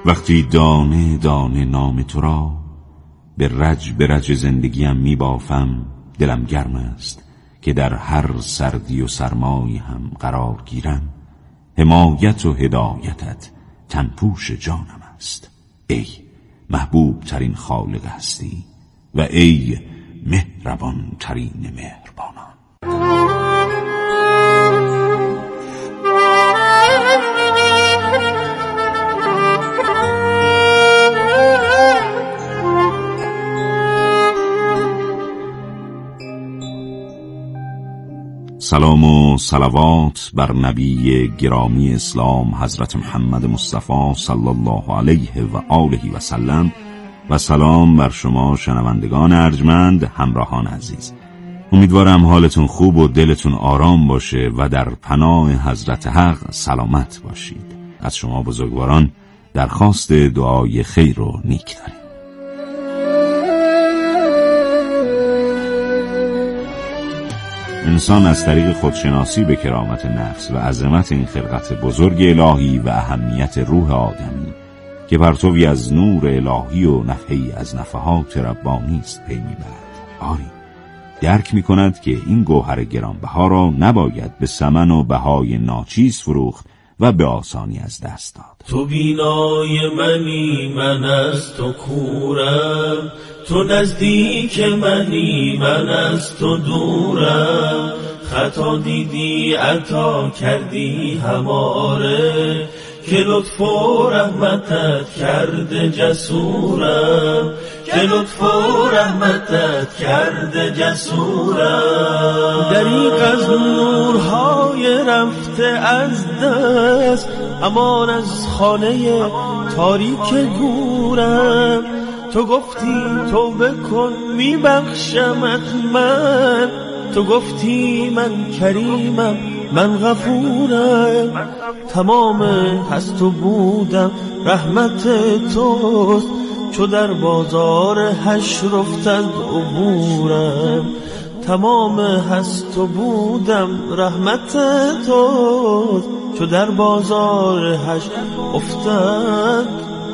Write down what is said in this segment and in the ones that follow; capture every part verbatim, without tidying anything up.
وقتی دانه دانه نام تو را، به رج به رج زندگیم می بافم. دلم گرم است که در هر سردی و سرمایی هم قرار گیرم. حمایت و هدایتت تنپوش جانم است. ای محبوب ترین خالق هستی و ای مهربان ترین مهربانان. سلام و صلوات بر نبی گرامی اسلام حضرت محمد مصطفی صلی الله علیه و آله و سلم و سلام بر شما شنوندگان ارجمند، همراهان عزیز. امیدوارم حالتون خوب و دلتون آرام باشه و در پناه حضرت حق سلامت باشید. از شما بزرگواران درخواست دعای خیر و نیک داریم. انسان از طریق خودشناسی به کرامت نفس و عظمت این خلقت بزرگ الهی و اهمیت روح آدمی که پرتوی از نور الهی و نفحی از نفحات ربانی است پی میبرد. آری درک میکند که این گوهر گرانبها را نباید به ثمن و بهای ناچیز فروخت و به آسانی از دست داد. تو بینای منی، من از تو کورم، تو نزدیک منی، من از تو دورم. خطا دیدی عطا کردی هماره، که لطف و رحمتت کرده جسورم، که لطف و رحمتت کرده جسورم. دریغ از نورهای رفته از دست، امان از خانه تاریک گورم. تو گفتی تو بکن میبخشمت من، تو گفتی من کریمم من غفورم. تمام هست و بودم رحمت توست، چو در بازار حشر افتد عبورم. تمام هست و بودم رحمت توست، چو در بازار حشر افتد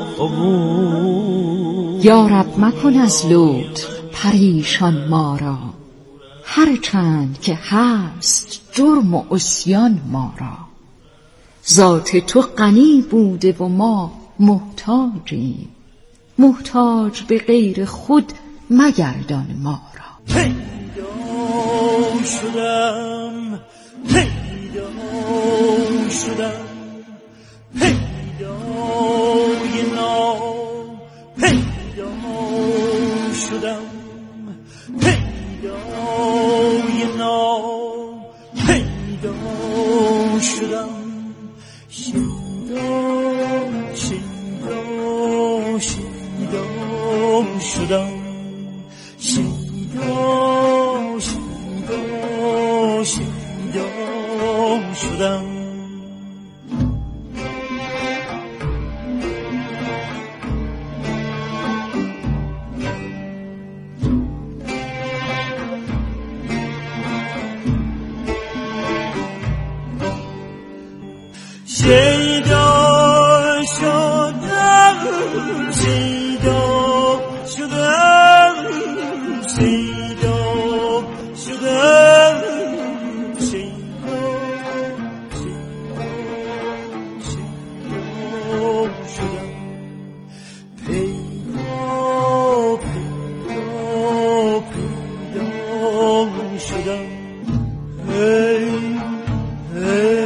عبور. یا رب مکن از لطف پریشان ما را، هرچند که هست جرم و عصیان ما را. ذات تو غنی بوده و ما محتاجیم، محتاج به غیر خود مگردان ما را. پیدا شدم، پیدا شدم، پیدای نام، پیدا شدم، پیدای نام، پیدا شدم. شیدا شیدا شیدا شدم، شیدا شیدا شیدا شدم. شیدا شدم، شیدا شدم، شیدا شدم، شیدا شیدا شدم. پیدا پیدا پیدا شدم. ای ای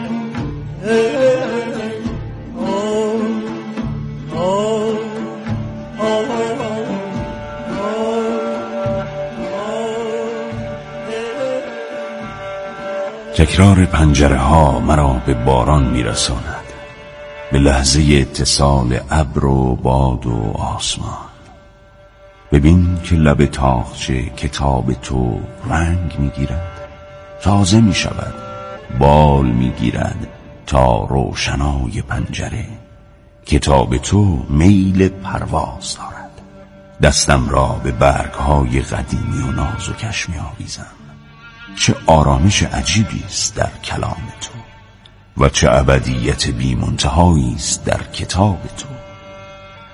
تکرار پنجره ها مرا به باران میرساند، به لحظه اتصال ابر و باد و آسمان. ببین که لب تاقچه کتاب تو رنگ میگیرد، تازه میشود، بال میگیرد تا روشنای پنجره. کتاب تو میل پرواز دارد. دستم را به برگهای قدیمی و نازکش می‌آویزم. چه آرامش عجیبی است در کلام تو و چه ابدیت بی منتهایی است در کتاب تو.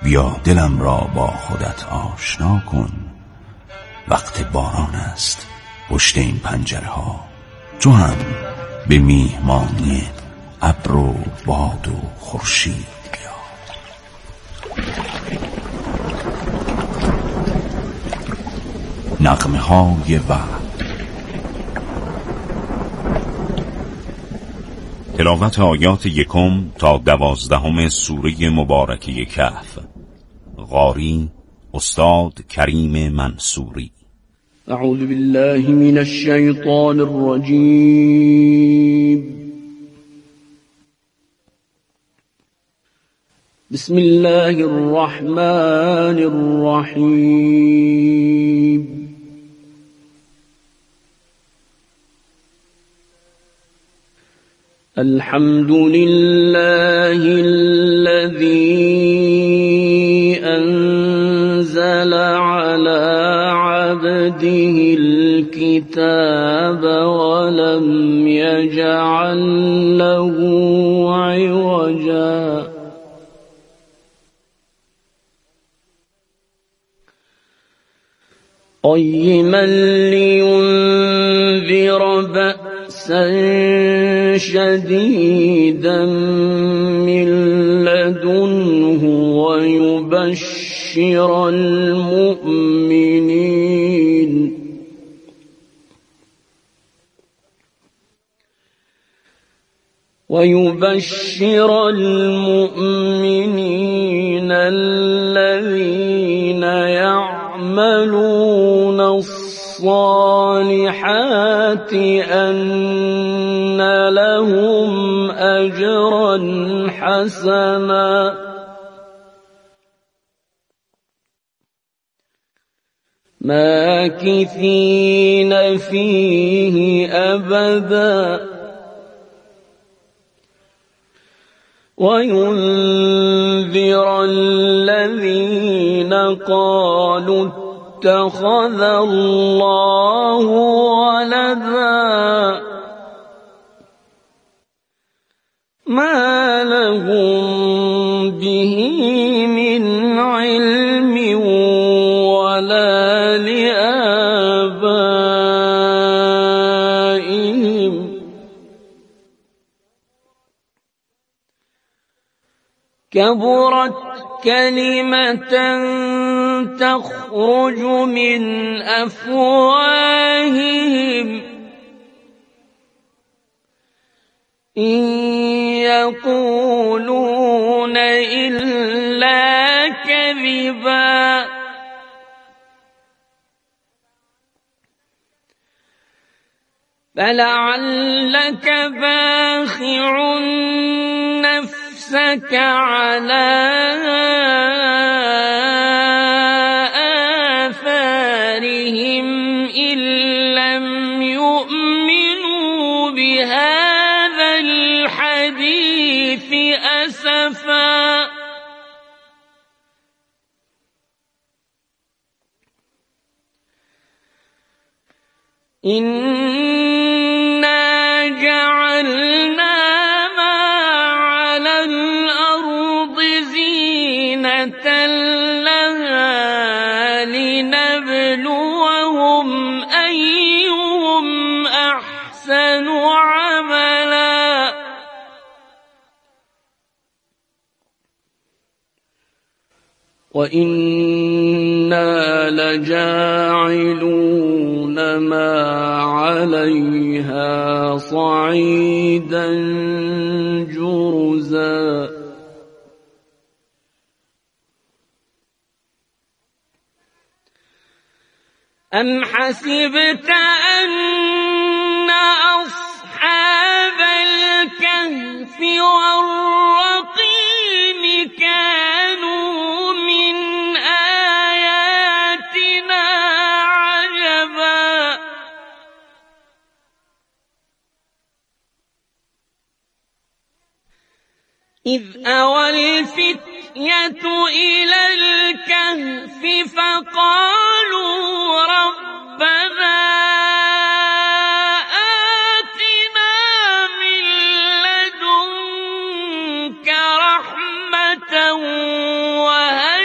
بیا دلم را با خودت آشنا کن. وقت باران است پشت این پنجره ها، تو هم به میهمانی ابر و باد و خورشید بیا. نغمه های وحی. تلاوت آیات یکم تا دوازدهم سوره مبارکه کهف. قاری استاد کریم منصوری. اعوذ بالله من الشیطان الرجیم. بسم الله الرحمن الرحیم. الحمد لله الذي أنزل على عبده الكتاب ولم يجعل له عوجا قيما لينذر بأسا شديدا من لدنه ويبشر المؤمنين ويبشر المؤمنين الذين يعملون الصالحات أن لهم أجرا حسنا ماكثين فيه أبدا وينذر الذين قالوا اتخذ الله ولدا ما لهم به من علم ولا لآبائهم كبرت كلمة تخرج من أفواههم إن يقولون إلا كذبا فلعلك باخع نفسك على آثارهم إن لم يؤمنوا بهذا الحديث أسفا إنا جعلنا ما على الأرض زينة لها لنبلوهم أيهم أحسن عملا وإنا لجاعلون ما عليها صعيدا جرزا أم حسبت أن أصحاب الكهف والرقيم كانوا من آياتنا عجبا إذ أوى الفتية إلى الكهف فقالوا ربنا آتنا من لدنك رحمة وهيئ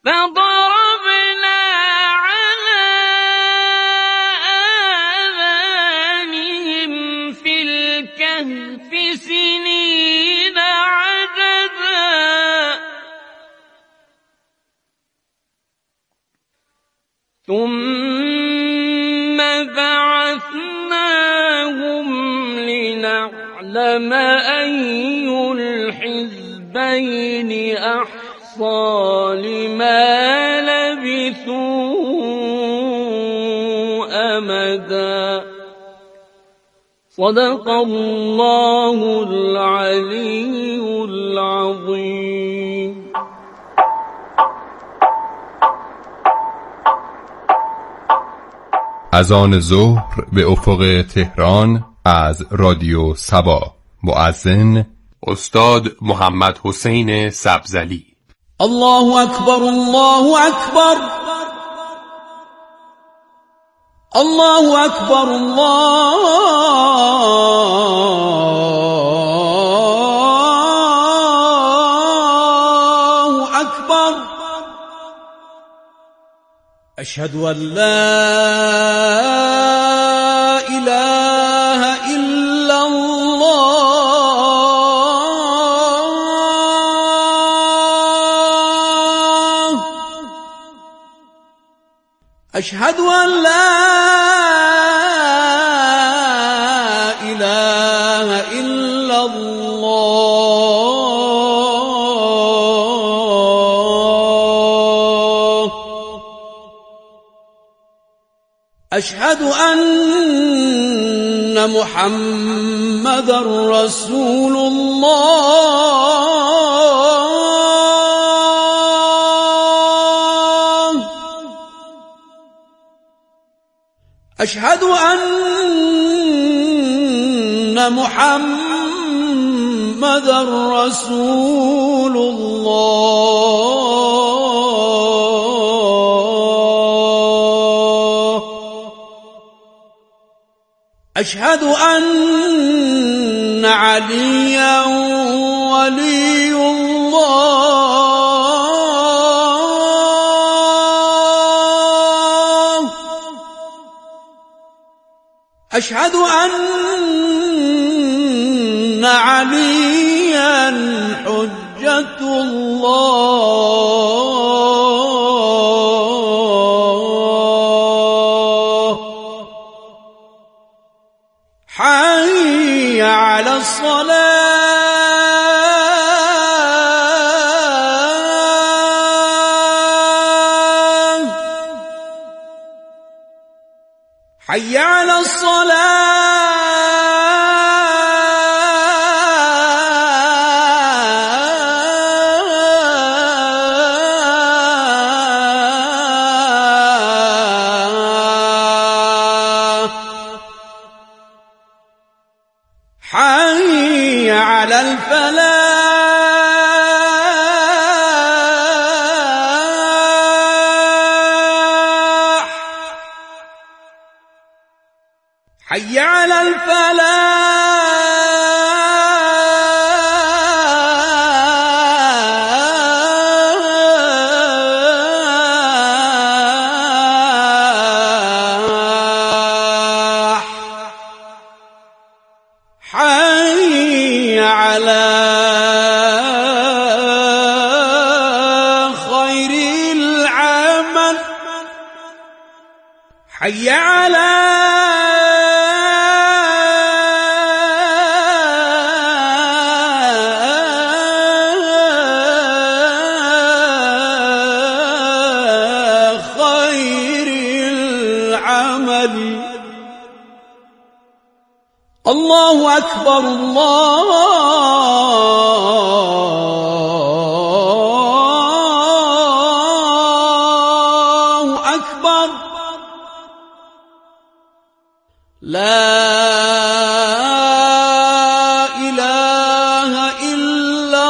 فضربنا على آذانهم في الكهف سنين عددا ثم بعثناهم لنعلم أي الحزبين أحصى لما لبثوا أمدا. صدق الله العلي العظيم. اذان ظهر به افق تهران از رادیو صبا. مؤذن استاد محمد حسین سبزلی. الله اکبر، الله اکبر، الله اکبر، الله اکبر. اشهد ان لا اله الا الله. اشهد ان لا اله الا الله. اشهد ان محمد رسول الله. اشهد ان محمد رسول الله. اشهد ان عليا ولي الله. اشهد ان عليا حجة الله. حي على الصلاة، حي على الصلاة، حي على الفلاح، حي على الفلاح، حي على خير العمل، حي على خير العمل. الله أكبر، الله أكبر. لا إله إلا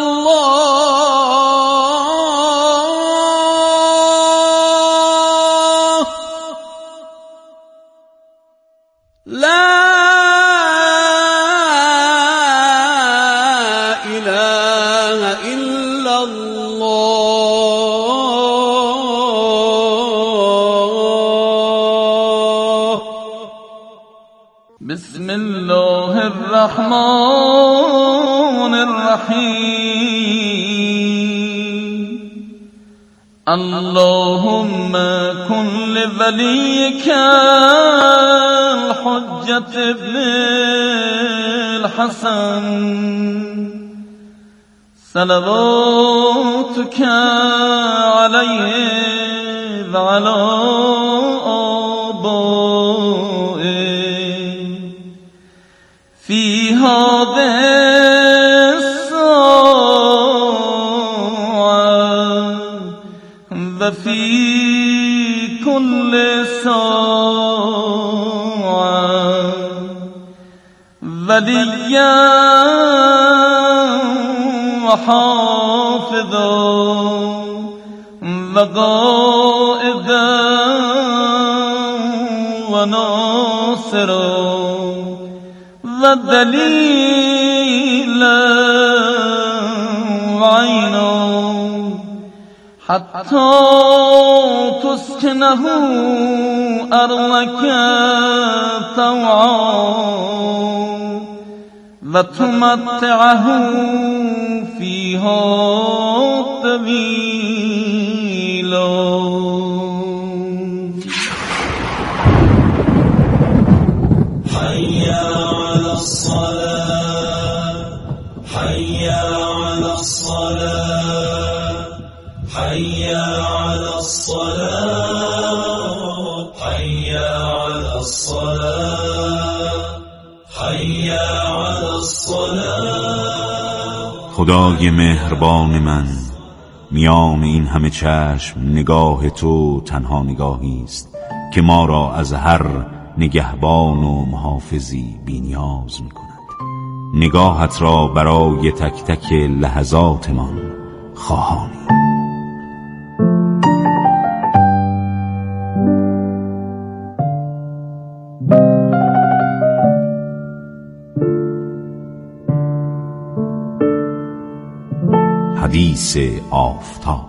الله. لا إله إلا الله. الرحمن الرحيم اللهم كن لوليك الحجة ابن الحسن صلواتك عليه وعلى آبائه في هذه الساعة وفي كل ساعة وليا وحافظا وقائدا وناصرا ودليلا وعينا حتى تسكنه أرضك طوعا وتمتعه فيها طويلا. حي على الصلاة حي على الصلاة حي على الصلاة حي على الصلاة حي على الصلاة. خدای مهربان من، میان این همه چشم نگاه تو تنها نگاهی است که ما را از هر نگهبان و محافظی بی‌نیاز می‌کند. نگاهت را برای تک تک لحظاتمان خواهانی. حدیث آفتاب.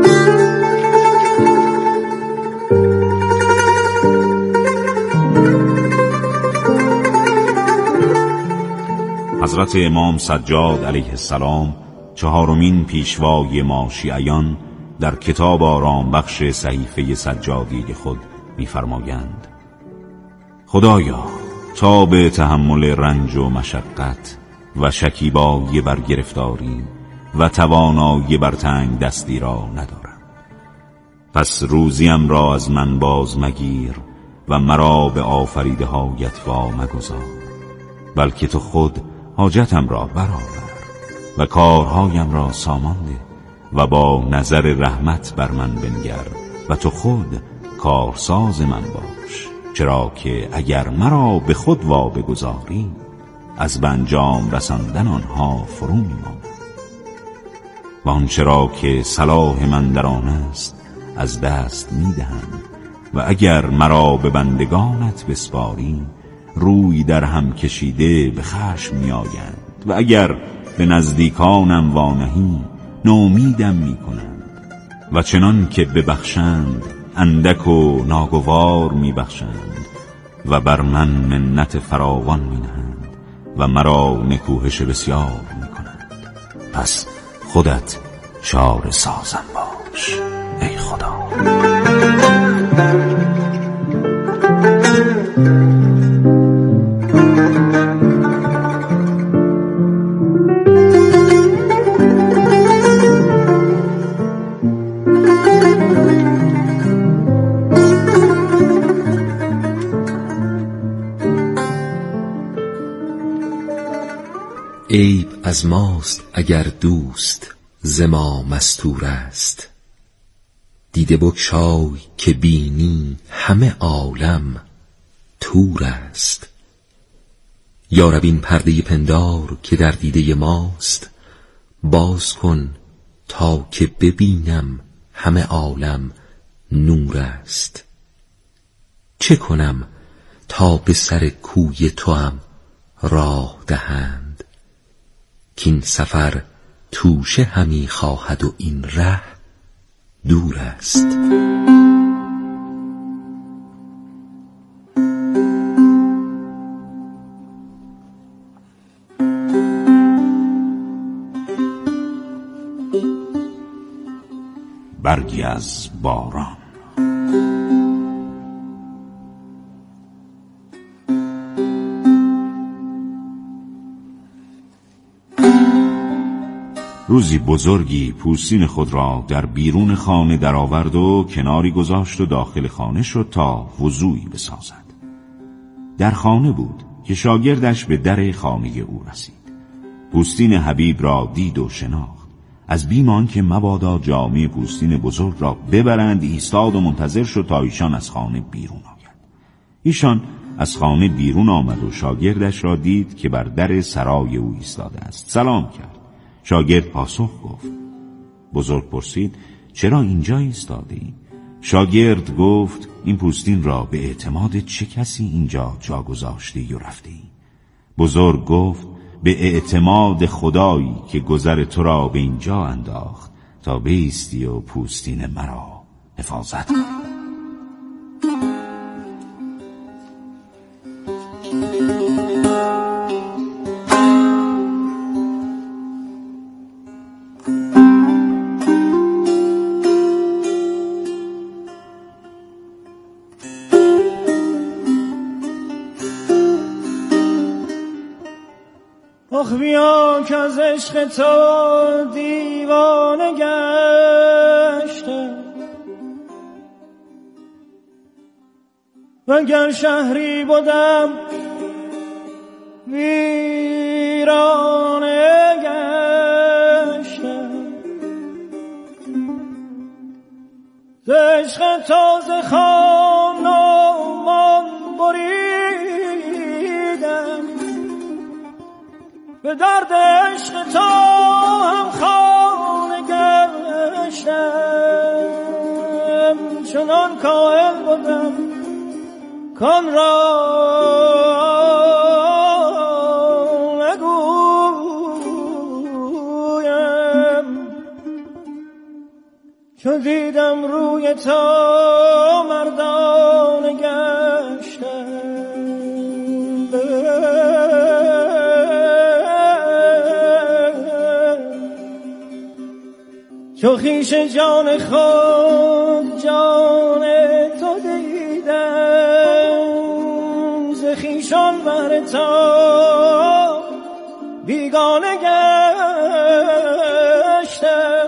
حضرت امام سجاد علیه السلام چهارمین پیشوای ما شیعیان در کتاب آرام بخش صحیفه سجادی خود می‌فرمایند: خدایا تا به تحمل رنج و مشقت و شکیبایی بر گرفتاری و توانایی بر تنگ دستی را ندارم، پس روزیم را از من باز مگیر و مرا به آفریده هایت وا مگذار، بلکه تو خود حاجتم را برآور و کارهایم را سامان ده و با نظر رحمت بر من بنگر و تو خود کارساز من باش، چرا که اگر مرا به خود وا بگذاری از به انجام رساندن آنها فرو می‌مانم و آنچه را که صلاح من در آن است از دست می‌دهم و اگر مرا به بندگانت بسپاری روی در هم کشیده به خشم می‌آیند و اگر به نزدیکانم وانهی نومیدم می‌کنند و چنان که ببخشند اندک و ناگوار می‌بخشند و بر من منت فراوان می‌نهند و مرا نکوهش بسیار می‌کنند، پس خودت چاره سازم باش ای خدا. عیب از ماست اگر دوست ز ما مستور است، دیده بگشای که بینی همه عالم تور است. یا رب این پرده پندار که در دیده ماست باز کن تا که ببینم همه عالم نور است. چه کنم تا به سر کوی توام راه دهند، کین سفر توشه همی خواهد و این ره دور است. برگی از باران. روزی بزرگی پوستین خود را در بیرون خانه درآورد و کناری گذاشت و داخل خانه شد تا وضوئی بسازد. در خانه بود که شاگردش به در خانه او رسید. پوستین حبیب را دید و شناخت. از بیم آنکه مبادا جامه پوستین بزرگ را ببرند ایستاد و منتظر شد تا ایشان از خانه بیرون آید. ایشان از خانه بیرون آمد و شاگردش را دید که بر در سرای او ایستاده است. سلام کرد. شاگرد پاسخ گفت. بزرگ پرسید چرا اینجا ایستاده ای؟ شاگرد گفت این پوستین را به اعتماد چه کسی اینجا جا گذاشتی و رفتی؟ بزرگ گفت به اعتماد خدایی که گذر تو را به اینجا انداخت تا بایستی و پوستین مرا حفاظت کنی. آخ بیا که از عشق تو دیوانه گشته، وگر شهری بودم ویرانه گشته. ز عشق تو ز خان و مان بریدم، به درد عشق تو هم خانه گشتم. چنان کائل بودم کان را نگویم، چون دیدم روی تو مردانه گشتم. چو خویش جان خود جان تو دیدم، ز خویشان بهر تو بیگانه گشتم.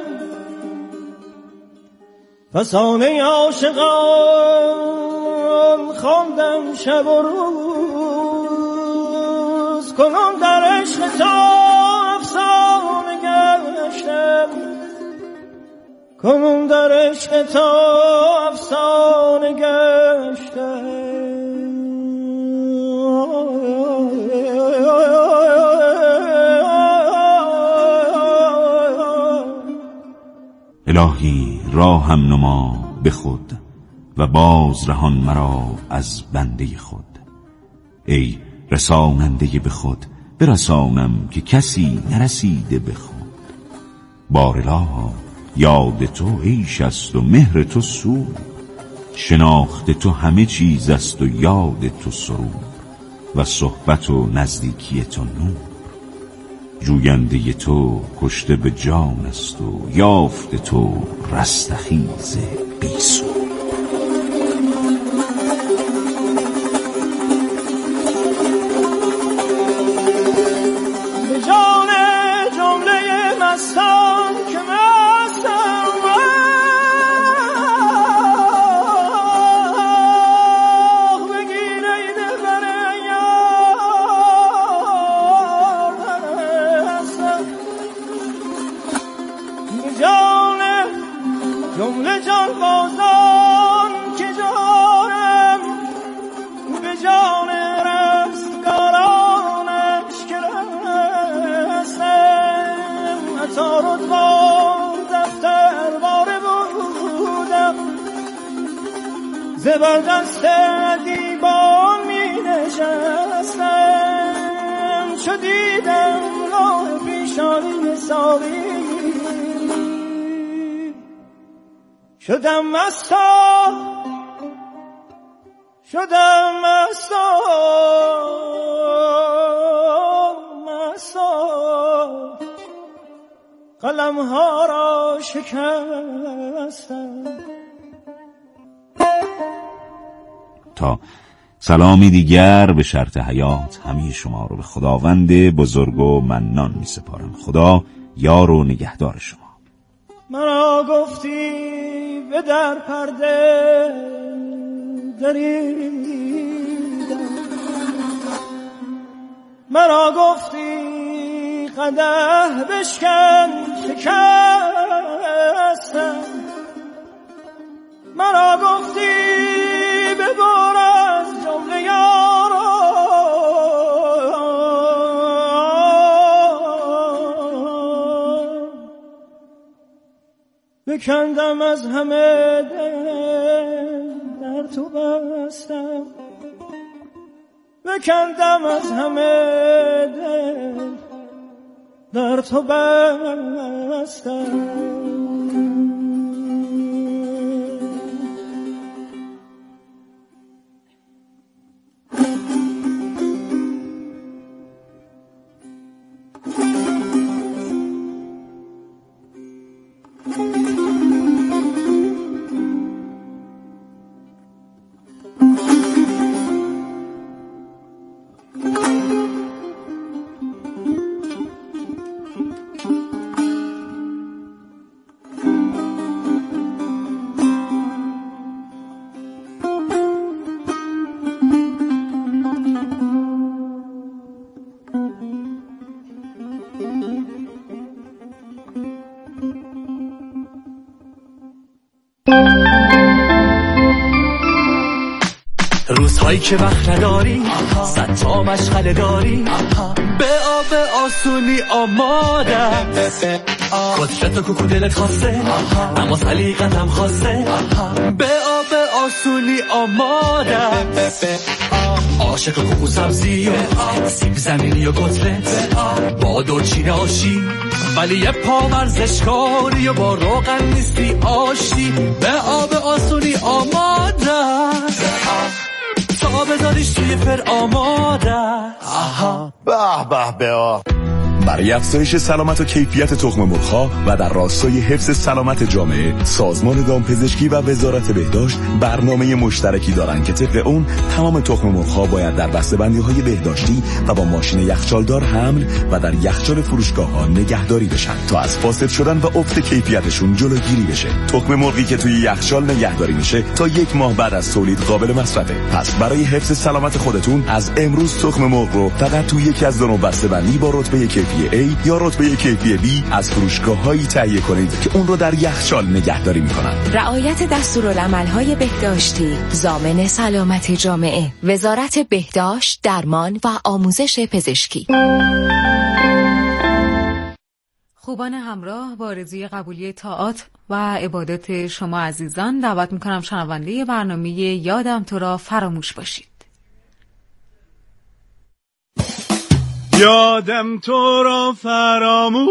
فسانه عاشقان خواندم شب و روز، کنون در عشق تو افسانه گشتم. کنون در عشق تو افسانه گشتم. الهی راهم نما به خود و باز رهان مرا از بنده خود. ای رساننده به خود برسانم که کسی نرسیده به خود. بارالها یاد تو عیش است و مهر تو سود، شناخت تو همه چیز است و یاد تو سرود، و صحبت و نزدیکی تو نور. جوینده تو کشته به جان است و یافت تو رستخیز بی سود. به جان جمله مستان که مستم بگیره دلبر یار هستم. به جان جمله جان بازان که جانم، به جان رستگارانش که رستم. حتی رتبار دفتر باره بودم، زبر دست دیبان می نشستم. چو دیدم راه پیشانی ساقی، شدم مستا شدم مستا مستا. قلم ها را شکستم. تا سلامی دیگر به شرط حیات همه شما رو به خداوند بزرگ و منان می سپارم. خدا یار و نگهدار شما. مرا گفتی به در پرده دریدم، مرا گفتی قدح بشکن شکستم، مرا گفتی ببر از جمله یاران، بکندم از همه دل در تو بستم، بکندم از همه دل در تو بستم. روزهایی که وقت نداری صد تا مشغله داری، به آب آسونی آمادم، کتلت و کوکو دلت خواسته اما سلیقتم خواسته، به آب آسونی آمادم، عاشق کوکو سبزی و سیب زمینی و کتلت، با دورچین آشی ولی یه پا ورزشکاری و با روغن نیستی آشتی، به آب آسونی آمادم، تا بذاریش توی فر آماده. آها به به به. برای افزایش سلامت و کیفیت تخم مرغ‌ها و در راستای حفظ سلامت جامعه، سازمان دامپزشکی و وزارت بهداشت برنامه مشترکی دارند که طبق اون تمام تخم مرغ‌ها باید در بسته‌بندی‌های بهداشتی و با ماشین یخچالدار حمل و در یخچال فروشگاه‌ها نگهداری بشن تا از فاسد شدن و افت کیفیتشون جلوگیری بشه. تخم مرغی که توی یخچال نگهداری میشه تا یک ماه بعد از تولید قابل مصرفه. پس برای حفظ سلامت خودتون از امروز تخم مرغ رو فقط توی یکی از دو نوع بسته‌بندی با رتبه کیفی A یا رتبه کیفی B از فروشگاه‌هایی تهیه کنید که اون رو در یخچال نگهداری می‌کنن. رعایت دستورالعمل‌های بهداشتی ضامن سلامت جامعه. وزارت بهداشت، درمان و آموزش پزشکی. خوبان همراه، با آرزوی قبولی طاعات و عبادات شما عزیزان دعوت می‌کنم شنونده برنامه یادم تو را فراموش باشید. یادم تو را فراموش،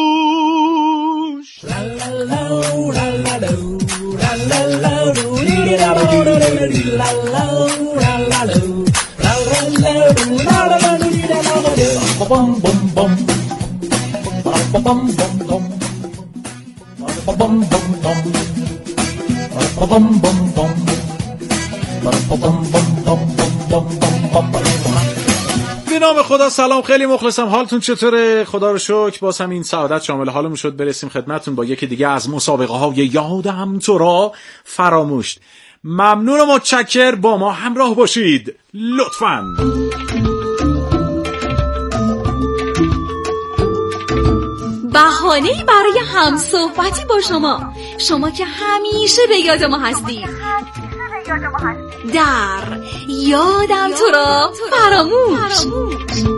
به نام خدا. سلام، خیلی مخلصم. حالتون چطوره؟ خدا رو شکر. باز هم این سعادت شامل حالمون شد برسیم خدمتتون با یکی دیگه از مسابقه های یادم تو را فراموش. ممنون و متشکر، با ما همراه باشید لطفاً. بهانه‌ای برای همصحبتی با شما، شما که همیشه به یاد ما هستی. در یادم تو را فراموش.